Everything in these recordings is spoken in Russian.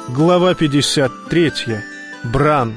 Глава 53. Бран.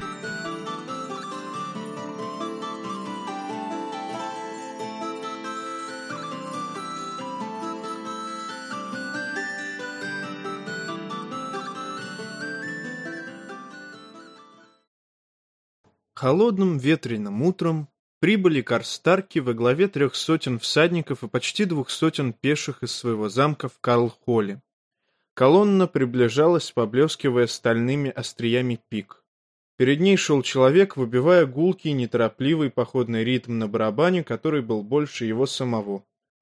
Холодным ветреным утром прибыли карстарки во главе 300 всадников и почти 200 пеших из своего замка в Карлхолле. Колонна приближалась, поблескивая стальными остриями пик. Перед ней шел человек, выбивая гулкий, неторопливый походный ритм на барабане, который был больше его самого.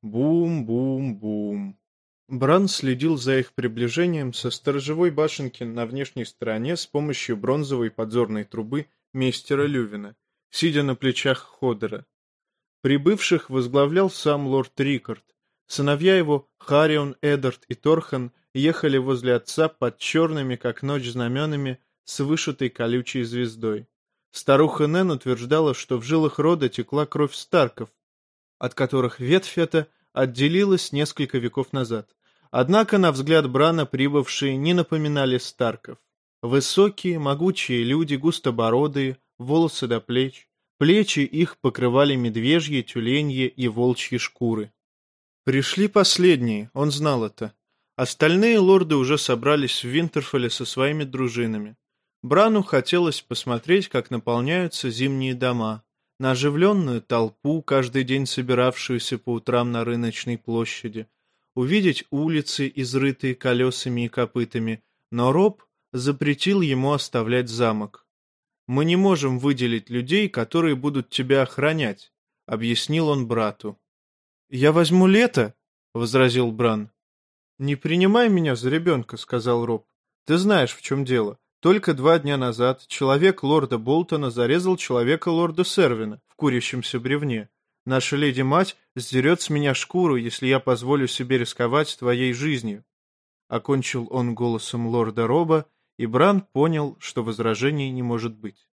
Бум-бум-бум. Бран следил за их приближением со сторожевой башенки на внешней стороне с помощью бронзовой подзорной трубы мейстера Лювина, сидя на плечах Ходера. Прибывших возглавлял сам лорд Рикард. Сыновья его, Харион, Эдард и Торхан, ехали возле отца под черными, как ночь, знаменами с вышитой колючей звездой. Старуха Нэн утверждала, что в жилах рода текла кровь Старков, от которых ветвь эта отделилась несколько веков назад. Однако, на взгляд Брана, прибывшие не напоминали Старков. Высокие, могучие люди, густобородые, волосы до плеч. Плечи их покрывали медвежьи, тюленьи и волчьи шкуры. Пришли последние, он знал это. Остальные лорды уже собрались в Винтерфелле со своими дружинами. Брану хотелось посмотреть, как наполняются зимние дома, на оживленную толпу, каждый день собиравшуюся по утрам на рыночной площади, увидеть улицы, изрытые колесами и копытами, но Роб запретил ему оставлять замок. «Мы не можем выделить людей, которые будут тебя охранять», — объяснил он брату. «Я возьму Лето», — возразил Бран. «Не принимай меня за ребенка», — сказал Роб. «Ты знаешь, в чем дело. Только 2 дня назад человек лорда Болтона зарезал человека лорда Сервина в курящемся бревне. Наша леди-мать сдерет с меня шкуру, если я позволю себе рисковать твоей жизнью». Окончил он голосом лорда Роба, и Бран понял, что возражений не может быть.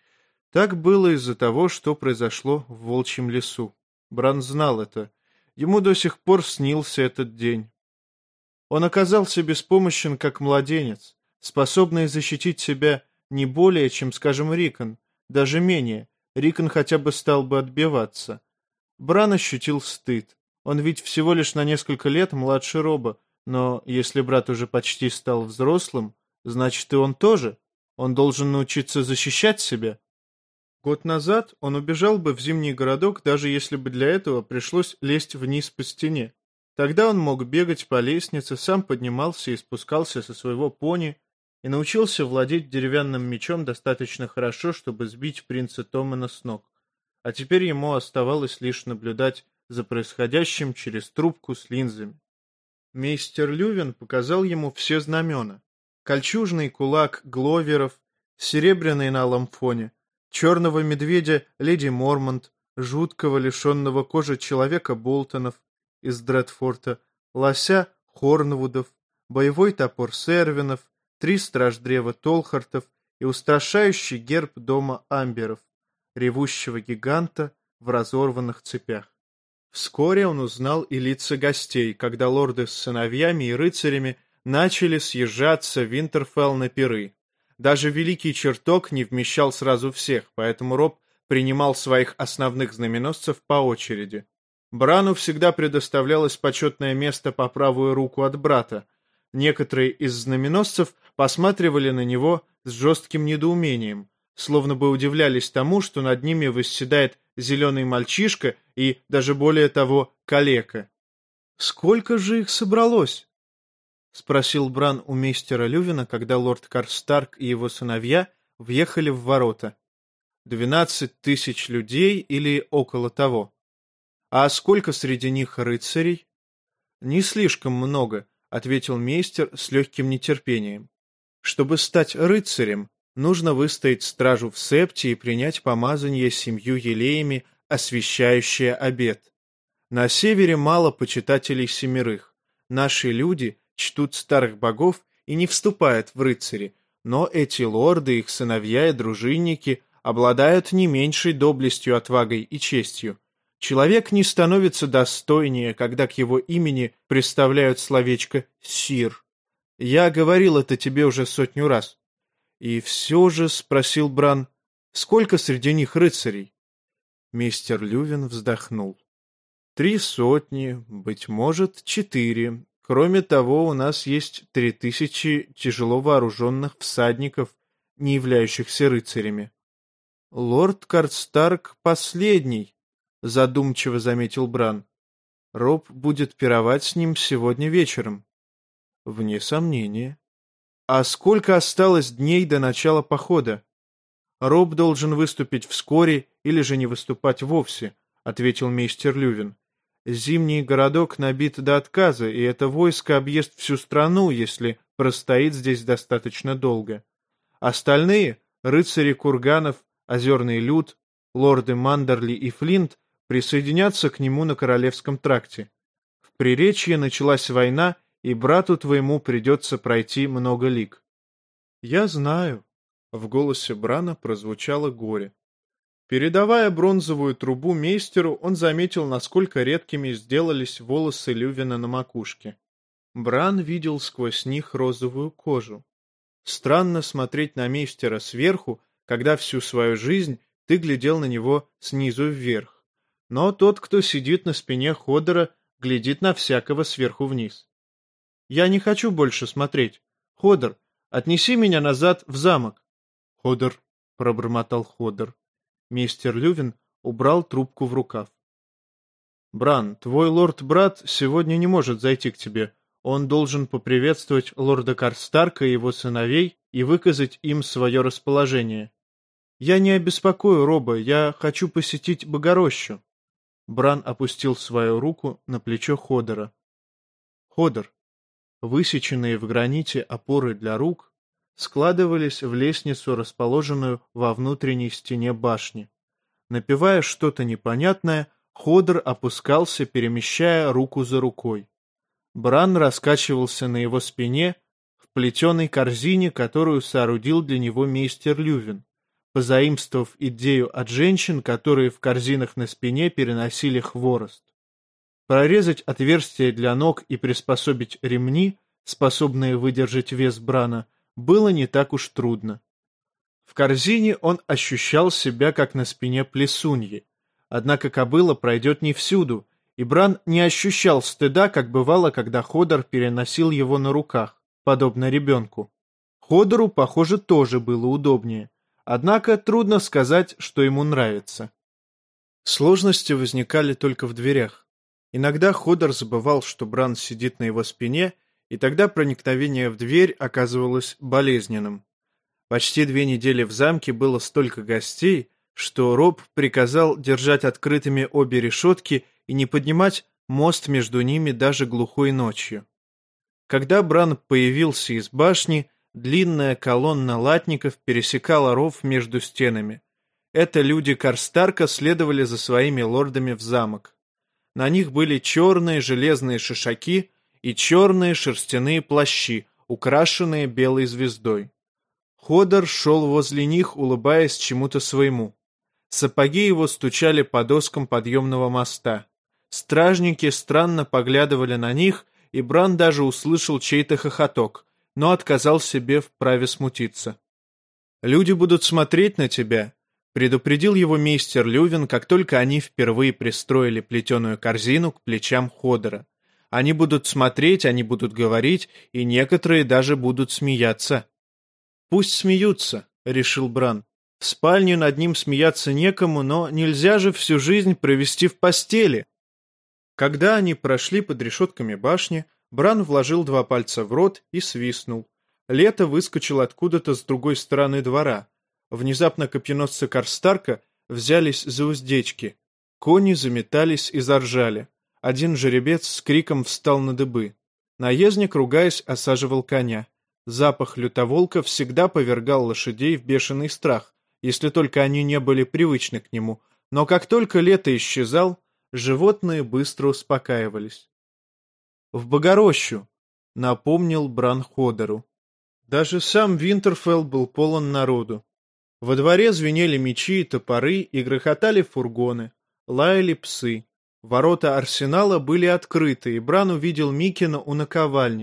Так было из-за того, что произошло в Волчьем лесу. Бран знал это. Ему до сих пор снился этот день. Он оказался беспомощен, как младенец, способный защитить себя не более, чем, скажем, Рикон, даже менее. Рикон хотя бы стал бы отбиваться. Бран ощутил стыд. Он ведь всего лишь на несколько лет младше Роба, но если брат уже почти стал взрослым, значит и он тоже. Он должен научиться защищать себя. Год назад он убежал бы в зимний городок, даже если бы для этого пришлось лезть вниз по стене. Тогда он мог бегать по лестнице, сам поднимался и спускался со своего пони и научился владеть деревянным мечом достаточно хорошо, чтобы сбить принца Томана с ног. А теперь ему оставалось лишь наблюдать за происходящим через трубку с линзами. Мейстер Лювин показал ему все знамена. Кольчужный кулак Гловеров, серебряный на алом фоне, черного медведя леди Мормонт, жуткого лишенного кожи человека Болтонов из Дредфорта, лося Хорнвудов, боевой топор Сервинов, 3 страждрева Толхартов и устрашающий герб дома Амберов, ревущего гиганта в разорванных цепях. Вскоре он узнал и лица гостей, когда лорды с сыновьями и рыцарями начали съезжаться в Винтерфелл на пиры. Даже Великий Чертог не вмещал сразу всех, поэтому Роб принимал своих основных знаменосцев по очереди. Брану всегда предоставлялось почетное место по правую руку от брата. Некоторые из знаменосцев посматривали на него с жестким недоумением, словно бы удивлялись тому, что над ними восседает зеленый мальчишка и, даже более того, калека. «Сколько же их собралось?» — спросил Бран у мейстера Лювина, когда лорд Карстарк и его сыновья въехали в ворота. 12 000 людей или около того. «А сколько среди них рыцарей?» «Не слишком много», — ответил мейстер с легким нетерпением. «Чтобы стать рыцарем, нужно выстоять стражу в септе и принять помазание 7 елеями, освящающее обет. На севере мало почитателей 7. Наши люди чтут старых богов и не вступают в рыцари, но эти лорды, их сыновья и дружинники обладают не меньшей доблестью, отвагой и честью. Человек не становится достойнее, когда к его имени представляют словечко «сир». Я говорил это тебе уже 100 раз. И все же, спросил Бран, сколько среди них рыцарей? Мистер Лювин вздохнул. 300, быть может, 4. Кроме того, у нас есть 3000 тяжело вооруженных всадников, не являющихся рыцарями. Лорд Карстарк последний, задумчиво заметил Бран. Роб будет пировать с ним сегодня вечером. Вне сомнения. А сколько осталось дней до начала похода? Роб должен выступить вскоре или же не выступать вовсе, ответил мейстер Лювин. Зимний городок набит до отказа, и это войско объест всю страну, если простоит здесь достаточно долго. Остальные, рыцари курганов, озерный люд, лорды Мандерли и Флинт, присоединятся к нему на Королевском тракте. В Приречье началась война, и брату твоему придется пройти много лиг. Я знаю. В голосе Брана прозвучало горе. Передавая бронзовую трубу мейстеру, он заметил, насколько редкими сделались волосы Лювина на макушке. Бран видел сквозь них розовую кожу. Странно смотреть на мейстера сверху, когда всю свою жизнь ты глядел на него снизу вверх. Но тот, кто сидит на спине Ходора, глядит на всякого сверху вниз. Я не хочу больше смотреть. Ходор, отнеси меня назад в замок. Ходор, пробормотал Ходор. Мистер Лювин убрал трубку в рукав. Бран, твой лорд-брат сегодня не может зайти к тебе. Он должен поприветствовать лорда Карстарка и его сыновей и выказать им свое расположение. Я не обеспокою Роба, я хочу посетить Богорощу. Бран опустил свою руку на плечо Ходора. Ходор, высеченные в граните опоры для рук, складывались в лестницу, расположенную во внутренней стене башни. Напевая что-то непонятное, Ходор опускался, перемещая руку за рукой. Бран раскачивался на его спине в плетеной корзине, которую соорудил для него мейстер Лювин, позаимствовав идею от женщин, которые в корзинах на спине переносили хворост. Прорезать отверстия для ног и приспособить ремни, способные выдержать вес Брана, было не так уж трудно. В корзине он ощущал себя как на спине плесуньи, однако кобыла пройдет не всюду, и Бран не ощущал стыда, как бывало, когда Ходор переносил его на руках, подобно ребенку. Ходору, похоже, тоже было удобнее, однако трудно сказать, что ему нравится. Сложности возникали только в дверях. Иногда Ходор забывал, что Бран сидит на его спине, и тогда проникновение в дверь оказывалось болезненным. Почти 2 недели в замке было столько гостей, что Роб приказал держать открытыми обе решетки и не поднимать мост между ними даже глухой ночью. Когда Бран появился из башни, длинная колонна латников пересекала ров между стенами. Это люди Карстарка следовали за своими лордами в замок. На них были черные железные шишаки и черные шерстяные плащи, украшенные белой звездой. Ходор шел возле них, улыбаясь чему-то своему. Сапоги его стучали по доскам подъемного моста. Стражники странно поглядывали на них, и Бран даже услышал чей-то хохоток, но отказал себе в праве смутиться. «Люди будут смотреть на тебя», — предупредил его мейстер Лювин, как только они впервые пристроили плетеную корзину к плечам Ходора. «Они будут смотреть, они будут говорить, и некоторые даже будут смеяться». «Пусть смеются», — решил Бран. «В спальне над ним смеяться некому, но нельзя же всю жизнь провести в постели». Когда они прошли под решетками башни, Бран вложил 2 пальца в рот и свистнул. Лето выскочил откуда-то с другой стороны двора. Внезапно копьеносцы Карстарка взялись за уздечки. Кони заметались и заржали. Один жеребец с криком встал на дыбы. Наездник, ругаясь, осаживал коня. Запах лютоволка всегда повергал лошадей в бешеный страх, если только они не были привычны к нему, но как только лето исчезал, животные быстро успокаивались. «В Богорощу», — напомнил Бран Ходору. Даже сам Винтерфелл был полон народу. Во дворе звенели мечи и топоры, и грохотали фургоны, лаяли псы. Ворота арсенала были открыты, и Бран увидел Микина у наковальни.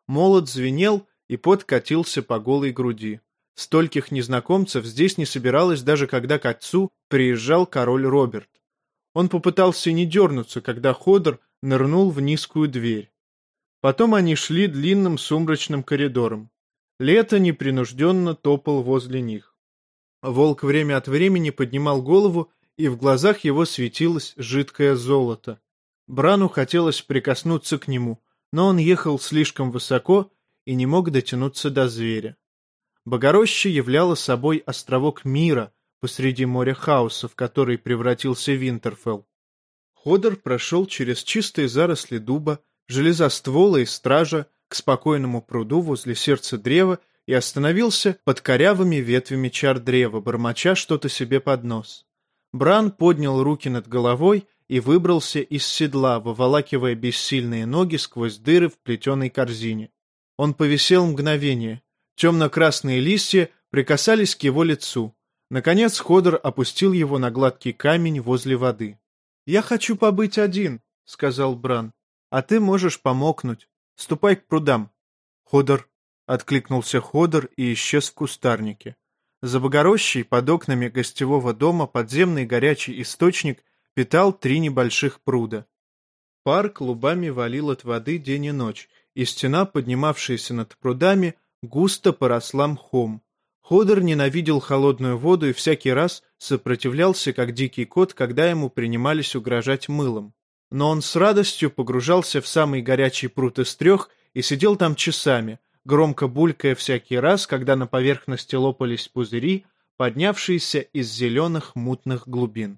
Молот звенел, и пот катился по голой груди. Стольких незнакомцев здесь не собиралось, даже когда к отцу приезжал король Роберт. Он попытался не дернуться, когда Ходор нырнул в низкую дверь. Потом они шли длинным сумрачным коридором. Лето непринужденно топал возле них. Волк время от времени поднимал голову, и в глазах его светилось жидкое золото. Брану хотелось прикоснуться к нему, но он ехал слишком высоко и не мог дотянуться до зверя. Богороща являла собой островок мира посреди моря хаоса, в который превратился Винтерфелл. Ходор прошел через чистые заросли дуба, железоствола и стража к спокойному пруду возле сердца древа и остановился под корявыми ветвями чар древа, бормоча что-то себе под нос. Бран поднял руки над головой и выбрался из седла, выволакивая бессильные ноги сквозь дыры в плетеной корзине. Он повисел мгновение. Темно-красные листья прикасались к его лицу. Наконец Ходор опустил его на гладкий камень возле воды. «Я хочу побыть один», — сказал Бран. «А ты можешь помокнуть. Ступай к прудам». «Ходор», — откликнулся Ходор и исчез в кустарнике. За Богорощей под окнами гостевого дома подземный горячий источник питал 3 небольших пруда. Пар клубами валил от воды день и ночь, и стена, поднимавшаяся над прудами, густо поросла мхом. Ходор ненавидел холодную воду и всякий раз сопротивлялся, как дикий кот, когда ему принимались угрожать мылом. Но он с радостью погружался в самый горячий пруд из 3 и сидел там часами, громко булькая всякий раз, когда на поверхности лопались пузыри, поднявшиеся из зеленых мутных глубин.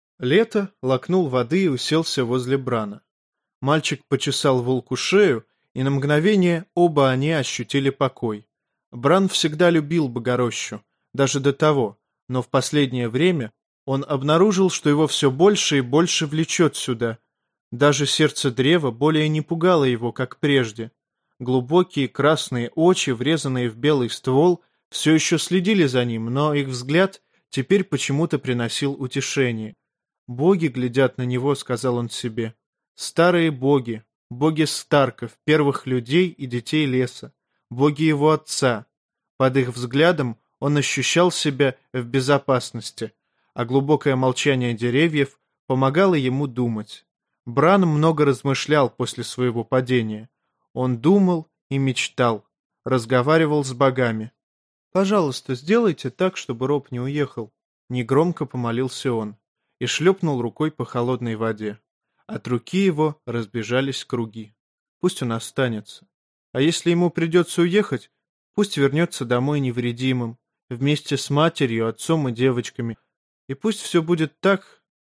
Лето лакнул воды и уселся возле Брана. Мальчик почесал волку шею, и на мгновение оба они ощутили покой. Бран всегда любил Богорощу, даже до того, но в последнее время он обнаружил, что его все больше и больше влечет сюда. Даже сердце древа более не пугало его, как прежде. Глубокие красные очи, врезанные в белый ствол, все еще следили за ним, но их взгляд теперь почему-то приносил утешение. «Боги глядят на него», — сказал он себе. «Старые боги, боги Старков, первых людей и детей леса, боги его отца». Под их взглядом он ощущал себя в безопасности, а глубокое молчание деревьев помогало ему думать. Бран много размышлял после своего падения. Он думал и мечтал, разговаривал с богами. «Пожалуйста, сделайте так, чтобы Роб не уехал», — негромко помолился он и шлепнул рукой по холодной воде. От руки его разбежались круги. Пусть он останется. А если ему придется уехать, пусть вернется домой невредимым, вместе с матерью, отцом и девочками. И пусть все будет так,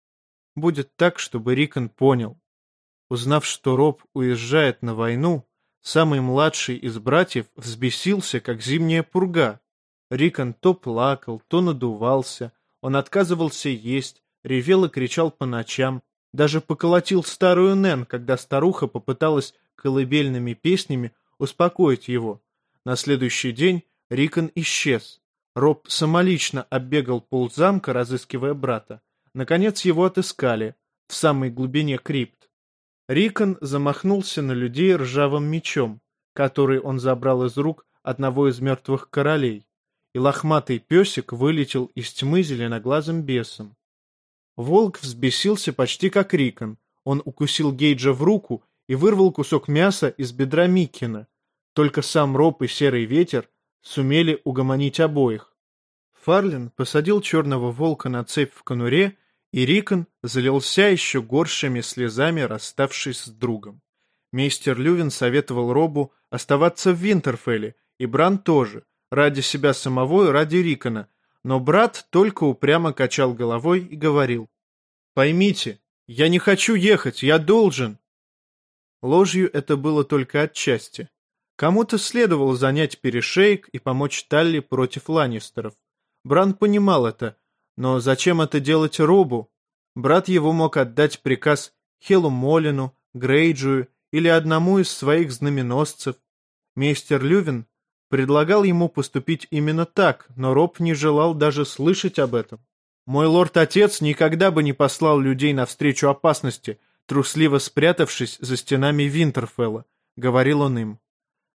чтобы Рикон понял. Узнав, что Роб уезжает на войну, самый младший из братьев взбесился, как зимняя пурга. Рикон то плакал, то надувался, он отказывался есть, ревел и кричал по ночам, даже поколотил старую Нэн, когда старуха попыталась колыбельными песнями успокоить его. На следующий день Рикон исчез. Роб самолично оббегал ползамка, разыскивая брата. Наконец его отыскали в самой глубине крипт. Рикон замахнулся на людей ржавым мечом, который он забрал из рук одного из мертвых королей, и лохматый песик вылетел из тьмы зеленоглазым бесом. Волк взбесился почти как Рикон. Он укусил Гейджа в руку и вырвал кусок мяса из бедра Миккена. Только сам Роб и Серый Ветер сумели угомонить обоих. Фарлин посадил черного волка на цепь в конуре, и Рикон залился еще горшими слезами, расставшись с другом. Мейстер Лювин советовал Робу оставаться в Винтерфелле, и Бран тоже, ради себя самого и ради Рикона, но брат только упрямо качал головой и говорил: «Поймите, я не хочу ехать, я должен». Ложью это было только отчасти. Кому-то следовало занять перешеек и помочь Талли против Ланнистеров. Бран понимал это, но зачем это делать Робу? Брат его мог отдать приказ Хелу Молину, Грейджую или одному из своих знаменосцев. Мейстер Лювин предлагал ему поступить именно так, но Роб не желал даже слышать об этом. «Мой лорд-отец никогда бы не послал людей навстречу опасности, трусливо спрятавшись за стенами Винтерфелла», — говорил он им.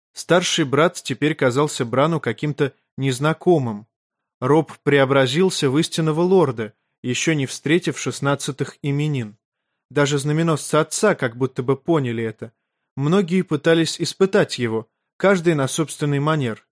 Старший брат теперь казался Брану каким-то незнакомым. Роб преобразился в истинного лорда, еще не встретив 16-х именин. Даже знаменосцы отца как будто бы поняли это. Многие пытались испытать его, каждый на собственный манер.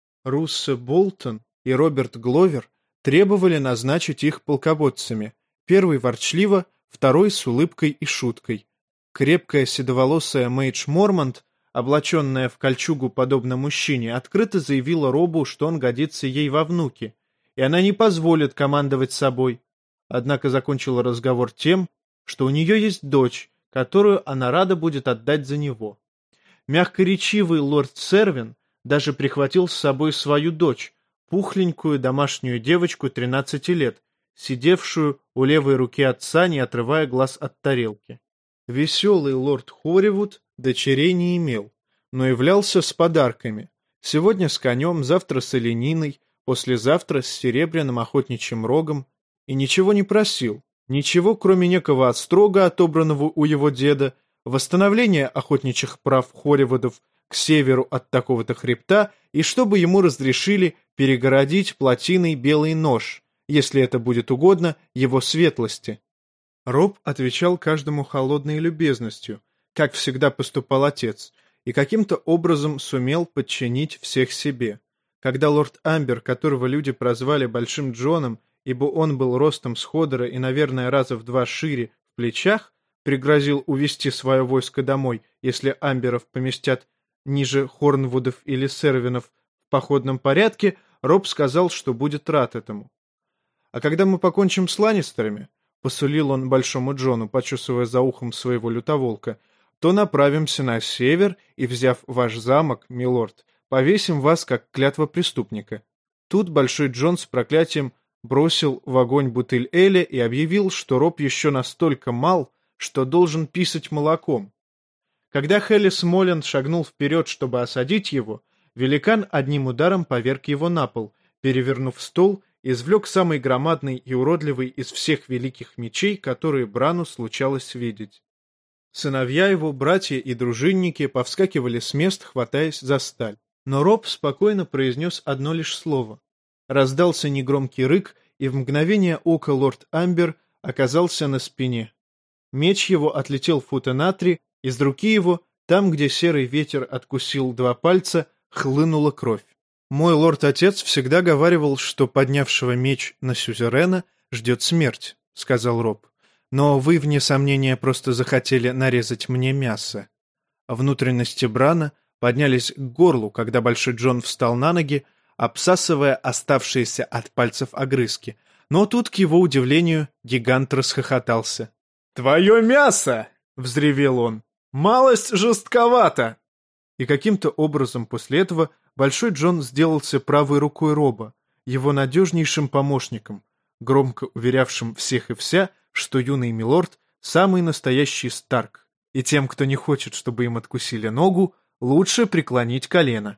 Руссо Болтон и Роберт Гловер требовали назначить их полководцами. Первый ворчливо, второй с улыбкой и шуткой. Крепкая седоволосая Мэйдж Мормонт, облаченная в кольчугу подобно мужчине, открыто заявила Робу, что он годится ей во внуки, и она не позволит командовать собой. Однако закончила разговор тем, что у нее есть дочь, которую она рада будет отдать за него. Мягкоречивый лорд Сервин даже прихватил с собой свою дочь, пухленькую домашнюю девочку 13 лет, сидевшую у левой руки отца, не отрывая глаз от тарелки. Веселый лорд Хоривуд дочерей не имел, но являлся с подарками. Сегодня с конем, завтра с олениной, послезавтра с серебряным охотничьим рогом, и ничего не просил, ничего, кроме некого острога, отобранного у его деда, восстановления охотничьих прав Хоривудов к северу от такого-то хребта, и чтобы ему разрешили перегородить плотиной Белый нож, если это будет угодно его светлости. Роб отвечал каждому холодной любезностью, как всегда поступал отец, и каким-то образом сумел подчинить всех себе. Когда лорд Амбер, которого люди прозвали Большим Джоном, ибо он был ростом с Ходора и, наверное, раза в 2 шире в плечах, пригрозил увести свое войско домой, если Амберов поместят ниже Хорнвудов или Сервинов в походном порядке, Роб сказал, что будет рад этому. «А когда мы покончим с Ланнистерами, — посулил он Большому Джону, почесывая за ухом своего лютоволка, — то направимся на север и, взяв ваш замок, милорд, повесим вас, как клятва преступника». Тут Большой Джон с проклятием бросил в огонь бутыль эля и объявил, что Роб еще настолько мал, что должен писать молоком. Когда Хеллис Молленд шагнул вперед, чтобы осадить его, великан одним ударом поверг его на пол, перевернув стол, извлек самый громадный и уродливый из всех великих мечей, которые Брану случалось видеть. Сыновья его, братья и дружинники повскакивали с мест, хватаясь за сталь. Но Роб спокойно произнес одно лишь слово. Раздался негромкий рык, и в мгновение ока лорд Амбер оказался на спине. Меч его отлетел фута на 3, из руки его, там, где серый ветер откусил 2 пальца, хлынула кровь. Мой лорд-отец всегда говаривал, что поднявшего меч на сюзерена ждет смерть, — сказал Роб. Но вы, вне сомнения, просто захотели нарезать мне мясо. Внутренности Брана поднялись к горлу, когда Большой Джон встал на ноги, обсасывая оставшиеся от пальцев огрызки. Но тут, к его удивлению, гигант расхохотался. «Твое мясо!» — взревел он. «Малость жестковато!» И каким-то образом после этого Большой Джон сделался правой рукой Роба, его надежнейшим помощником, громко уверявшим всех и вся, что юный милорд — самый настоящий Старк, и тем, кто не хочет, чтобы им откусили ногу, лучше преклонить колено.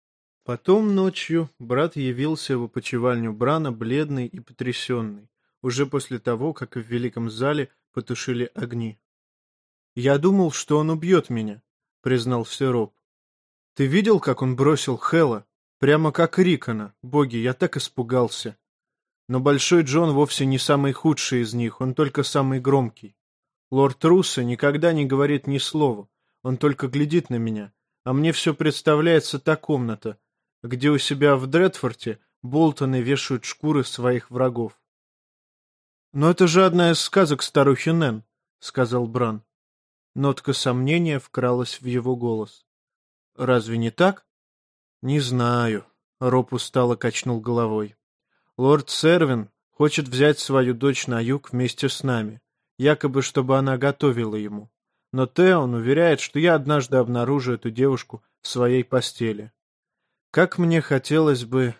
Потом ночью брат явился в опочивальню Брана бледный и потрясенный, уже после того, как в великом зале потушили огни. «Я думал, что он убьет меня», — признался Роб. «Ты видел, как он бросил Хэла? Прямо как Рикона. Боги, я так испугался. Но Большой Джон вовсе не самый худший из них, он только самый громкий. Лорд Руссо никогда не говорит ни слова, он только глядит на меня, а мне все представляется та комната, где у себя в Дредфорте Болтоны вешают шкуры своих врагов». «Но это же одна из сказок старухи Нэн», — сказал Бран. Нотка сомнения вкралась в его голос. «Разве не так?» «Не знаю», — Роб устало качнул головой. «Лорд Сервин хочет взять свою дочь на юг вместе с нами, якобы чтобы она готовила ему. Но Теон уверяет, что я однажды обнаружу эту девушку в своей постели. Как мне хотелось бы,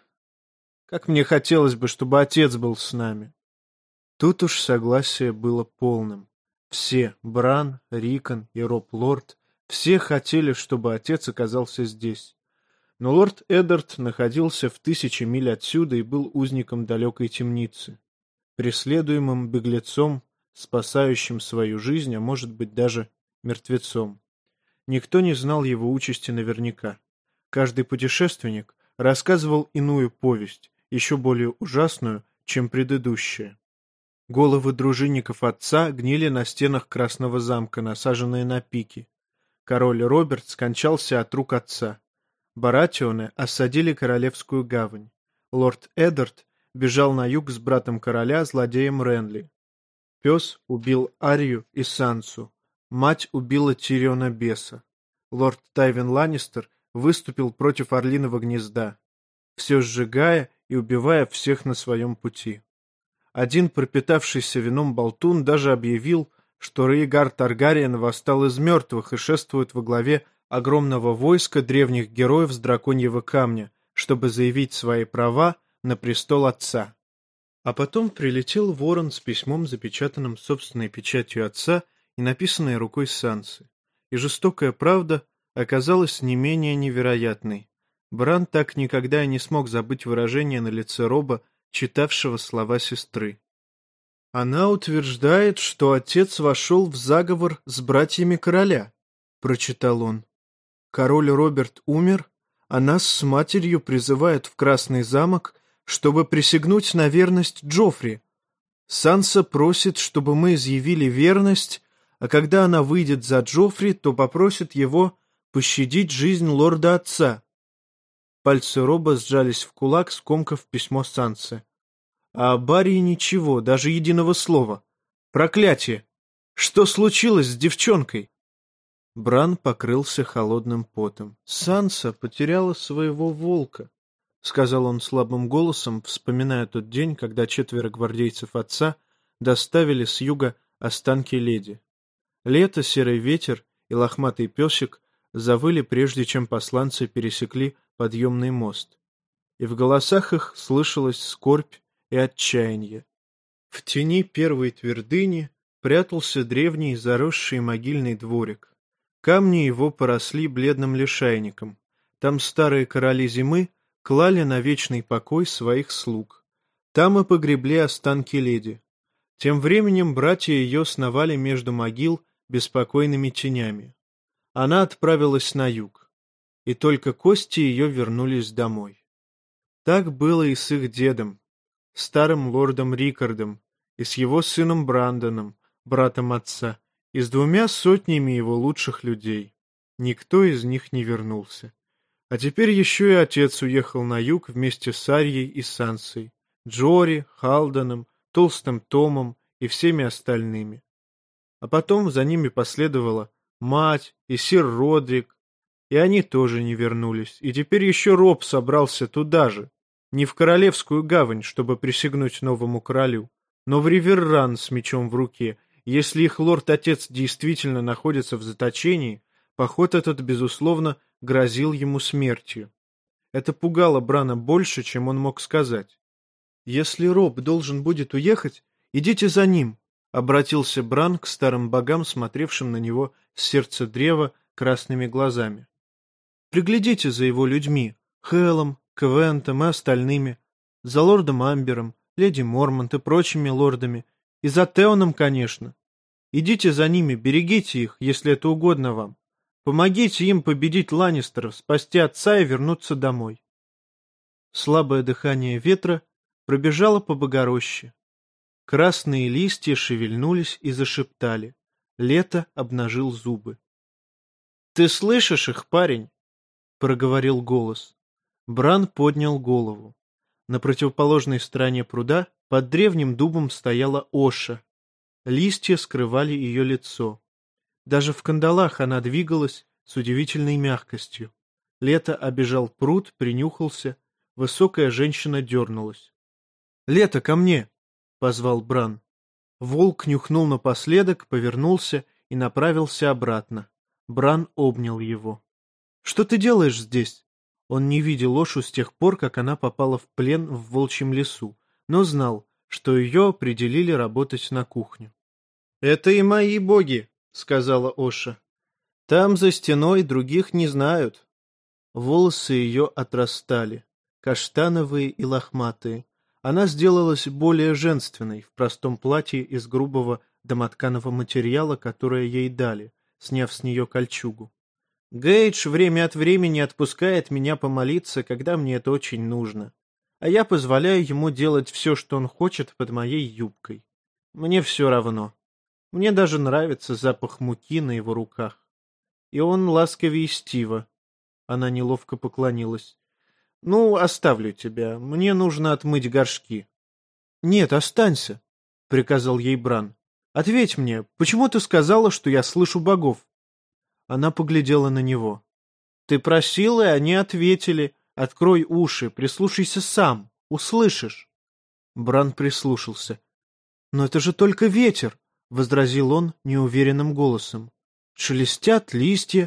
чтобы отец был с нами». Тут уж согласие было полным. Все, Бран, Рикон и Роб Лорд, все хотели, чтобы отец оказался здесь. Но лорд Эддард находился в 1000 миль отсюда и был узником далекой темницы, преследуемым беглецом, спасающим свою жизнь, а может быть даже мертвецом. Никто не знал его участи наверняка. Каждый путешественник рассказывал иную повесть, еще более ужасную, чем предыдущая. Головы дружинников отца гнили на стенах Красного замка, насаженные на пики. Король Роберт скончался от рук отца. Баратионы осадили Королевскую гавань. Лорд Эддард бежал на юг с братом короля, злодеем Ренли. Пес убил Арию и Сансу. Мать убила Тириона Беса. Лорд Тайвин Ланнистер выступил против Орлиного гнезда, все сжигая и убивая всех на своем пути. Один пропитавшийся вином болтун даже объявил, что Рейгар Таргариен восстал из мертвых и шествует во главе огромного войска древних героев с драконьего камня, чтобы заявить свои права на престол отца. А потом прилетел ворон с письмом, запечатанным собственной печатью отца и написанной рукой Сансы. И жестокая правда оказалась не менее невероятной. Бран так никогда и не смог забыть выражение на лице Роба, читавшего слова сестры. «Она утверждает, что отец вошел в заговор с братьями короля», — прочитал он. «Король Роберт умер, а нас с матерью призывают в Красный замок, чтобы присягнуть на верность Джоффри. Санса просит, чтобы мы изъявили верность, а когда она выйдет за Джоффри, то попросит его пощадить жизнь лорда-отца». Пальцы Роба сжались в кулак, скомкав письмо Сансы. А о Барии ничего, даже единого слова. Проклятие! Что случилось с девчонкой? Бран покрылся холодным потом. Санса потеряла своего волка, — сказал он слабым голосом, вспоминая тот день, когда 4 гвардейцев отца доставили с юга останки леди. Лето, серый ветер и лохматый песик завыли, прежде чем посланцы пересекли подъемный мост. И в голосах их слышалась скорбь и отчаяние. В тени первой твердыни прятался древний заросший могильный дворик. Камни его поросли бледным лишайником. Там старые короли зимы клали на вечный покой своих слуг. Там и погребли останки леди. Тем временем братья ее сновали между могил беспокойными тенями. Она отправилась на юг, и только кости ее вернулись домой. Так было и с их дедом, старым лордом Рикардом, и с его сыном Брандоном, братом отца, и с 2 сотнями его лучших людей. Никто из них не вернулся. А теперь еще и отец уехал на юг вместе с Арьей и Сансой, Джори, Халданом, Толстым Томом и всеми остальными. А потом за ними последовала мать и сир Родрик, и они тоже не вернулись. И теперь еще Роб собрался туда же, не в Королевскую гавань, чтобы присягнуть новому королю, но в Риверран с мечом в руке. Если их лорд-отец действительно находится в заточении, поход этот, безусловно, грозил ему смертью. Это пугало Брана больше, чем он мог сказать. «Если Роб должен будет уехать, идите за ним», — обратился Бран к старым богам, смотревшим на него с сердца древа красными глазами. «Приглядите за его людьми, Хелом, Квентом и остальными, за лордом Амбером, леди Мормонт и прочими лордами, и за Теоном, конечно. Идите за ними, берегите их, если это угодно вам. Помогите им победить Ланнистеров, спасти отца и вернуться домой». Слабое дыхание ветра пробежало по богороще. Красные листья шевельнулись и зашептали. Лето обнажил зубы. «Ты слышишь их, парень?» — проговорил голос. Бран поднял голову. На противоположной стороне пруда под древним дубом стояла Оша. Листья скрывали ее лицо. Даже в кандалах она двигалась с удивительной мягкостью. Лето обежал пруд, принюхался. Высокая женщина дернулась. «Лето, ко мне!» — позвал Бран. Волк нюхнул напоследок, повернулся и направился обратно. Бран обнял его. «Что ты делаешь здесь?» Он не видел Ошу с тех пор, как она попала в плен в волчьем лесу, но знал, что ее определили работать на кухню. «Это и мои боги», — сказала Оша. «Там за стеной других не знают». Волосы ее отрастали, каштановые и лохматые. Она сделалась более женственной в простом платье из грубого домотканого материала, которое ей дали, сняв с нее кольчугу. Гейдж время от времени отпускает меня помолиться, когда мне это очень нужно. А я позволяю ему делать все, что он хочет под моей юбкой. Мне все равно. Мне даже нравится запах муки на его руках. И он ласковее Стива. Она неловко поклонилась. Ну, оставлю тебя. Мне нужно отмыть горшки. Нет, останься, приказал ей Бран. Ответь мне, почему ты сказала, что я слышу богов? Она поглядела на него. Ты просил, и они ответили. Открой уши, прислушайся сам, услышишь. Бран прислушался. Но это же только ветер, возразил он неуверенным голосом. Шелестят листья.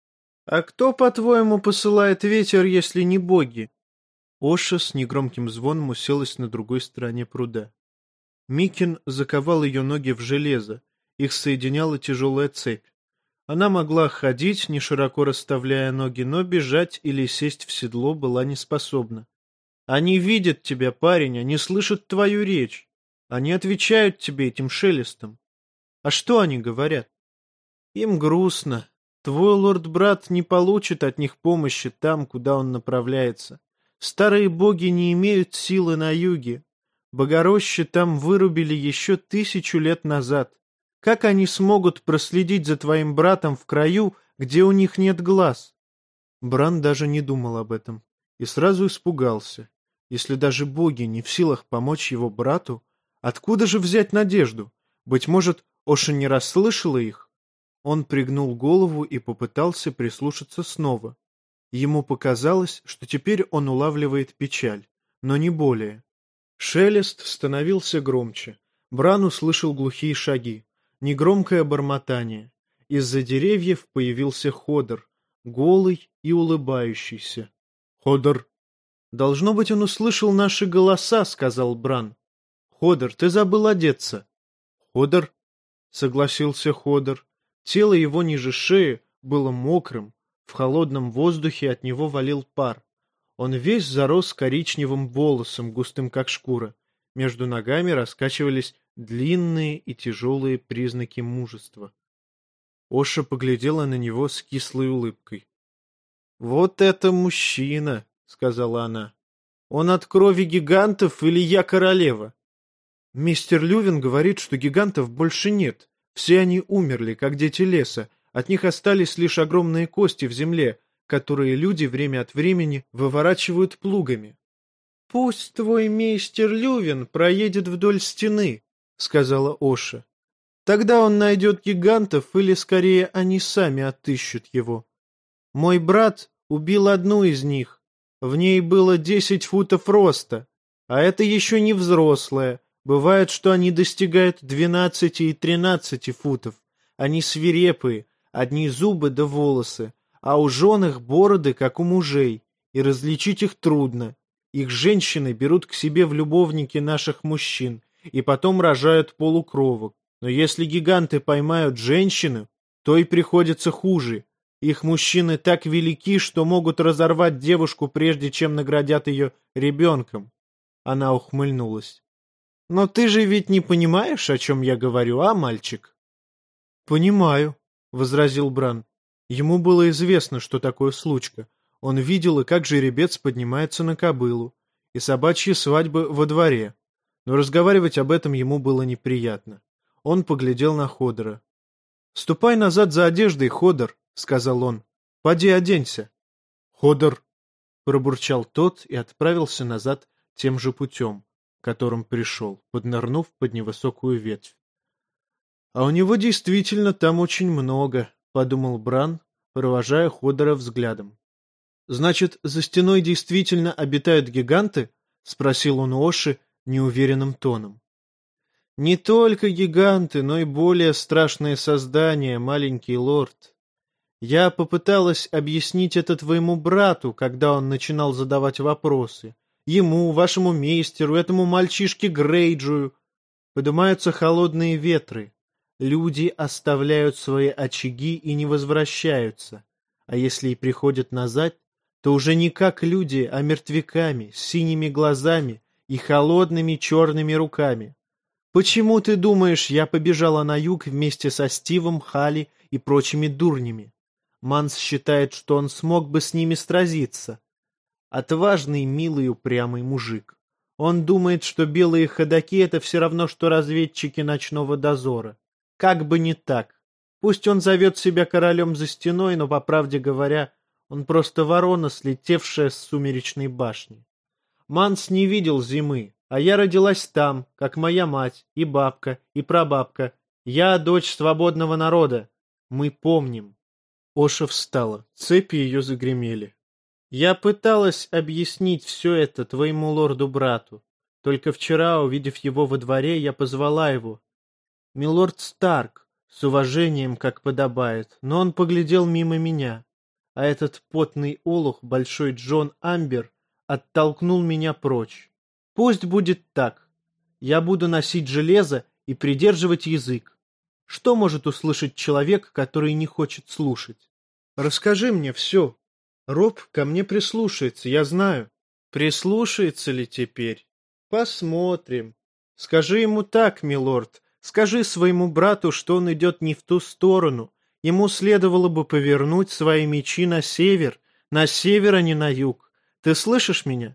А кто, по-твоему, посылает ветер, если не боги? Оша с негромким звоном уселась на другой стороне пруда. Микин заковал ее ноги в железо, их соединяла тяжелая цепь. Она могла ходить, не широко расставляя ноги, но бежать или сесть в седло была неспособна. Они видят тебя, парень, они слышат твою речь. Они отвечают тебе этим шелестом. А что они говорят? Им грустно. Твой лорд-брат не получит от них помощи там, куда он направляется. Старые боги не имеют силы на юге. Богорощи там вырубили еще 1000 лет назад. Как они смогут проследить за твоим братом в краю, где у них нет глаз? Бран даже не думал об этом и сразу испугался. Если даже боги не в силах помочь его брату, откуда же взять надежду? Быть может, Оша не расслышала их? Он пригнул голову и попытался прислушаться снова. Ему показалось, что теперь он улавливает печаль, но не более. Шелест становился громче. Бран услышал глухие шаги, негромкое бормотание. Из-за деревьев появился Ходор, голый и улыбающийся. «Ходор!» «Должно быть, он услышал наши голоса», — сказал Бран. «Ходор, ты забыл одеться». «Ходор?» — согласился Ходор. Тело его ниже шеи было мокрым, в холодном воздухе от него валил пар. Он весь зарос коричневым волосом, густым как шкура. Между ногами раскачивались длинные и тяжелые признаки мужества. Оша поглядела на него с кислой улыбкой. «Вот это мужчина!» — сказала она. «Он от крови гигантов или я королева?» «Мистер Лювин говорит, что гигантов больше нет. Все они умерли, как дети леса. От них остались лишь огромные кости в земле, которые люди время от времени выворачивают плугами». «Пусть твой мистер Лювин проедет вдоль стены», — сказала Оша. «Тогда он найдет гигантов, или, скорее, они сами отыщут его. Мой брат убил одну из них. В ней было 10 футов роста, а это еще не взрослая. Бывает, что они достигают 12 и 13 футов. Они свирепые, одни зубы да волосы, а у жен их бороды, как у мужей, и различить их трудно. Их женщины берут к себе в любовники наших мужчин и потом рожают полукровок. Но если гиганты поймают женщину, то и приходится хуже. Их мужчины так велики, что могут разорвать девушку, прежде чем наградят ее ребенком. Она ухмыльнулась. «Но ты же ведь не понимаешь, о чем я говорю, а, мальчик?» «Понимаю», — возразил Бран. Ему было известно, что такое случка. Он видел, и как жеребец поднимается на кобылу, и собачьи свадьбы во дворе. Но разговаривать об этом ему было неприятно. Он поглядел на Ходора. «Ступай назад за одеждой, Ходор», — сказал он. «Поди оденься». «Ходор», — пробурчал тот и отправился назад тем же путем, которым пришел, поднырнув под невысокую ветвь. «А у него действительно там очень много», — подумал Бран, провожая Ходора взглядом. «Значит, за стеной действительно обитают гиганты?» — спросил он у Оши неуверенным тоном. «Не только гиганты, но и более страшные создания, маленький лорд. Я попыталась объяснить это твоему брату, когда он начинал задавать вопросы. Ему, вашему мейстеру, этому мальчишке Грейджую. Поднимаются холодные ветры. Люди оставляют свои очаги и не возвращаются. А если и приходят назад, то уже не как люди, а мертвяками, с синими глазами и холодными черными руками. Почему, ты думаешь, я побежала на юг вместе со Стивом, Халли и прочими дурнями? Манс считает, что он смог бы с ними сразиться. Отважный, милый, упрямый мужик. Он думает, что белые ходаки — это все равно, что разведчики ночного дозора. Как бы не так. Пусть он зовет себя королем за стеной, но, по правде говоря, он просто ворона, слетевшая с сумеречной башни. Манс не видел зимы, а я родилась там, как моя мать, и бабка, и прабабка. Я дочь свободного народа. Мы помним. Оша встала, цепи ее загремели. Я пыталась объяснить все это твоему лорду-брату. Только вчера, увидев его во дворе, я позвала его. Милорд Старк, с уважением, как подобает, но он поглядел мимо меня. А этот потный олух, большой Джон Амбер, оттолкнул меня прочь. Пусть будет так. Я буду носить железо и придерживать язык. Что может услышать человек, который не хочет слушать? Расскажи мне все. Роб ко мне прислушается, я знаю. Прислушается ли теперь? Посмотрим. Скажи ему так, милорд. Скажи своему брату, что он идет не в ту сторону. Ему следовало бы повернуть свои мечи на север, а не на юг. Ты слышишь меня?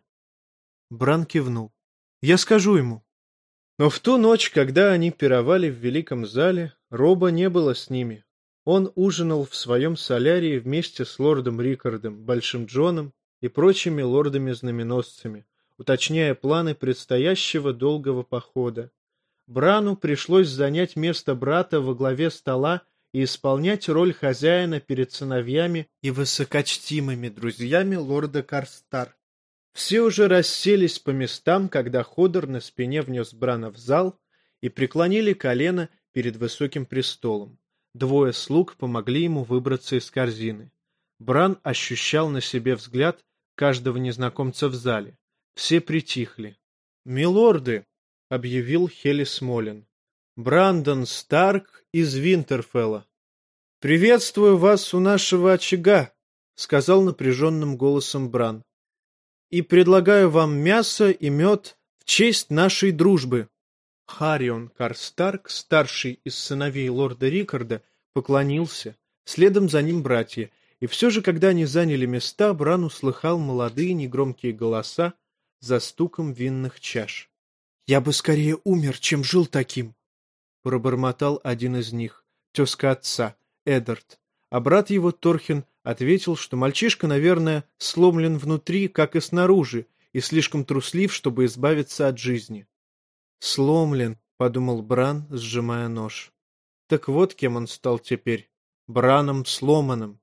Бран кивнул. Я скажу ему. Но в ту ночь, когда они пировали в великом зале, Роба не было с ними. Он ужинал в своем солярии вместе с лордом Рикардом, Большим Джоном и прочими лордами-знаменосцами, уточняя планы предстоящего долгого похода. Брану пришлось занять место брата во главе стола и исполнять роль хозяина перед сыновьями и высокочтимыми друзьями лорда Карстар. Все уже расселись по местам, когда Ходор на спине внес Брана в зал и преклонили колено перед высоким престолом. Двое слуг помогли ему выбраться из корзины. Бран ощущал на себе взгляд каждого незнакомца в зале. Все притихли. «Милорды!» — объявил Хелли Смолин. «Брандон Старк из Винтерфелла. «Приветствую вас у нашего очага», — сказал напряженным голосом Бран. «И предлагаю вам мясо и мед в честь нашей дружбы». Харион Карстарк, старший из сыновей лорда Рикарда, поклонился, следом за ним братья, и все же, когда они заняли места, Бран услыхал молодые негромкие голоса за стуком винных чаш. «Я бы скорее умер, чем жил таким», — пробормотал один из них, тезка отца, Эдард, а брат его, Торхен, ответил, что мальчишка, наверное, сломлен внутри, как и снаружи, и слишком труслив, чтобы избавиться от жизни. «Сломлен», — подумал Бран, сжимая нож. Так вот кем он стал теперь. Браном сломанным.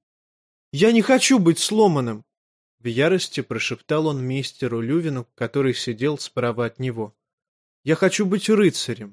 «Я не хочу быть сломанным!» В ярости прошептал он мистеру Лювину, который сидел справа от него. «Я хочу быть рыцарем!»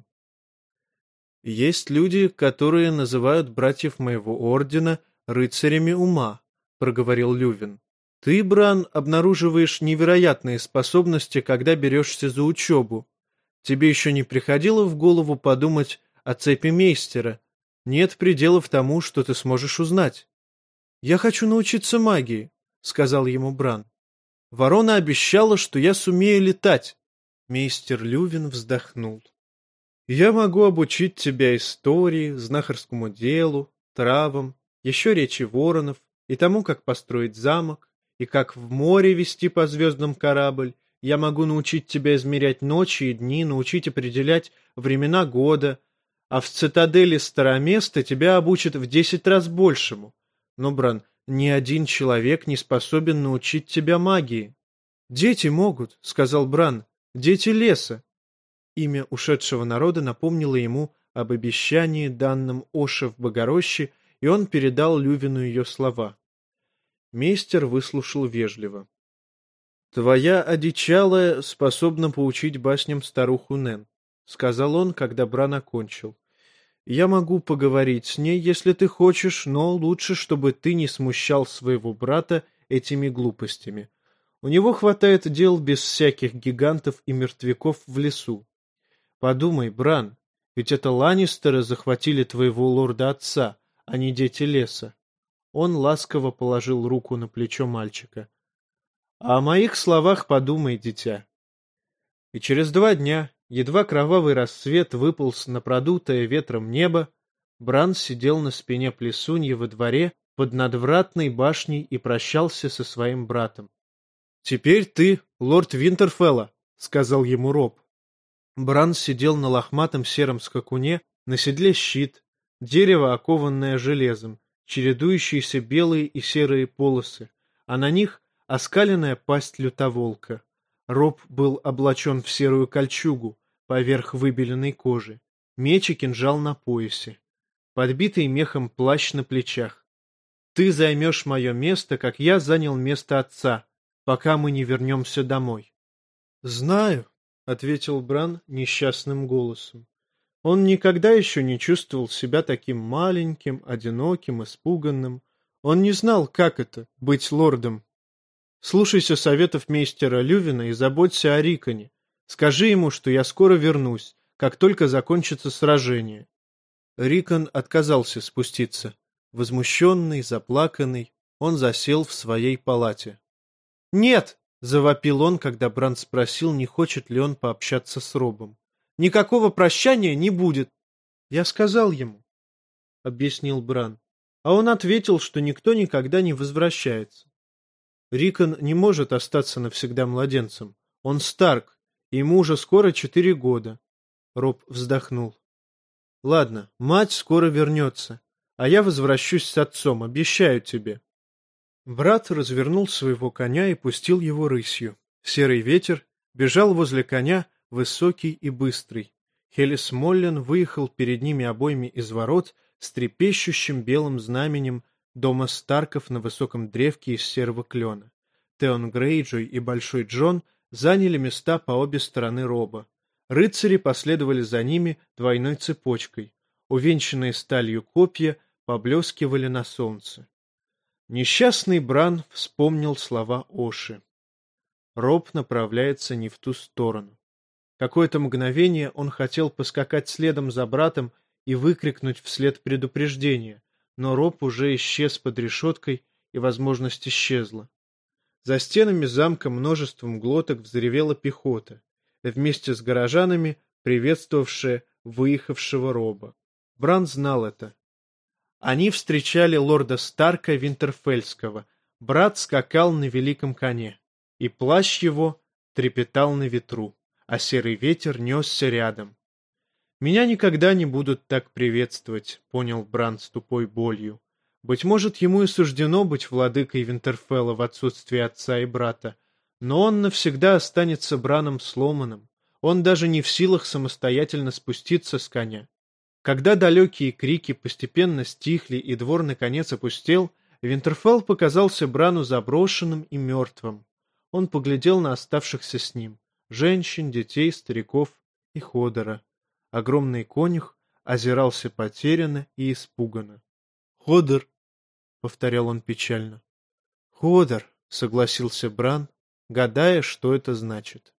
«Есть люди, которые называют братьев моего ордена рыцарями ума», — проговорил Лювин. «Ты, Бран, обнаруживаешь невероятные способности, когда берешься за учебу. Тебе еще не приходило в голову подумать о цепи мейстера? Нет пределов тому, что ты сможешь узнать». «Я хочу научиться магии», — сказал ему Бран. «Ворона обещала, что я сумею летать». Мейстер Лювин вздохнул. «Я могу обучить тебя истории, знахарскому делу, травам, еще речи воронов и тому, как построить замок, и как в море вести по звездам корабль. Я могу научить тебя измерять ночи и дни, научить определять времена года, а в цитадели Староместа тебя обучат в 10 раз большему. Но, Бран, ни один человек не способен научить тебя магии». «Дети могут», — сказал Бран, — «дети леса». Имя ушедшего народа напомнило ему об обещании, данном Оше в Богороще, и он передал Лювину ее слова. Мейстер выслушал вежливо. «Твоя одичалая способна поучить басням старуху Нэн», — сказал он, когда Бран окончил. «Я могу поговорить с ней, если ты хочешь, но лучше, чтобы ты не смущал своего брата этими глупостями. У него хватает дел без всяких гигантов и мертвяков в лесу. Подумай, Бран, ведь это Ланнистеры захватили твоего лорда-отца, а не дети леса». Он ласково положил руку на плечо мальчика. «А о моих словах подумай, дитя». И через 2 дня, едва кровавый рассвет выполз на продутое ветром небо, Бран сидел на спине плесуньи во дворе под надвратной башней и прощался со своим братом. «Теперь ты, лорд Винтерфелла», — сказал ему Роб. Бран сидел на лохматом сером скакуне, на седле щит, дерево, окованное железом, чередующиеся белые и серые полосы, а на них оскаленная пасть лютоволка. Роб был облачен в серую кольчугу поверх выбеленной кожи, меч и кинжал на поясе, подбитый мехом плащ на плечах. «Ты займешь мое место, как я занял место отца, пока мы не вернемся домой». «Знаю», — ответил Бран несчастным голосом. Он никогда еще не чувствовал себя таким маленьким, одиноким, испуганным. Он не знал, как это — быть лордом. «Слушайся советов мейстера Лювина и заботься о Риконе. Скажи ему, что я скоро вернусь, как только закончится сражение». Рикон отказался спуститься. Возмущенный, заплаканный, он засел в своей палате. «Нет!» — завопил он, когда Бран спросил, не хочет ли он пообщаться с Робом. «Никакого прощания не будет!» «Я сказал ему», — объяснил Бран, а он ответил, что никто никогда не возвращается. Рикон не может остаться навсегда младенцем. Он Старк, и ему уже скоро 4 года. Роб вздохнул. «Ладно, мать скоро вернется, а я возвращусь с отцом, обещаю тебе». Брат развернул своего коня и пустил его рысью. Серый ветер бежал возле коня, высокий и быстрый. Хелис Моллен выехал перед ними обоими из ворот с трепещущим белым знаменем дома Старков на высоком древке из серого клена. Теон Грейджой и Большой Джон заняли места по обе стороны Роба. Рыцари последовали за ними двойной цепочкой. Увенчанные сталью копья поблескивали на солнце. Несчастный Бран вспомнил слова Оши. Роб направляется не в ту сторону. Какое-то мгновение он хотел поскакать следом за братом и выкрикнуть вслед предупреждение, но Роб уже исчез под решеткой, и возможность исчезла. За стенами замка множеством глоток взревела пехота, вместе с горожанами, приветствовавшая выехавшего Роба. Бран знал это. Они встречали лорда Старка Винтерфельского. Брат скакал на великом коне, и плащ его трепетал на ветру, а серый ветер несся рядом. «Меня никогда не будут так приветствовать», — понял Бран с тупой болью. Быть может, ему и суждено быть владыкой Винтерфелла в отсутствие отца и брата, но он навсегда останется Браном сломанным. Он даже не в силах самостоятельно спуститься с коня. Когда далекие крики постепенно стихли и двор наконец опустел, Винтерфелл показался Брану заброшенным и мертвым. Он поглядел на оставшихся с ним — женщин, детей, стариков и Ходора. Огромный конюх озирался потерянно и испуганно. «Ходор!» — повторял он печально. «Ходор!» — согласился Бран, гадая, что это значит.